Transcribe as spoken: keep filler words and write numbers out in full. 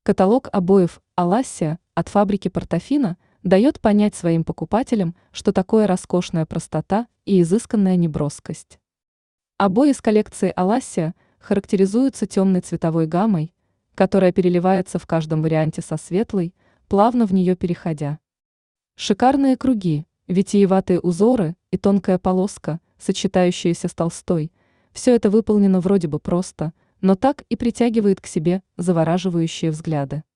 Каталог обоев «Алассия» от фабрики «Портофино» дает понять своим покупателям, что такое роскошная простота и изысканная неброскость. Обои из коллекции «Алассия» характеризуются темной цветовой гаммой, которая переливается в каждом варианте со светлой, плавно в нее переходя. Шикарные круги, витиеватые узоры и тонкая полоска, сочетающиеся с толстой, все это выполнено вроде бы просто, но так и притягивает к себе завораживающие взгляды.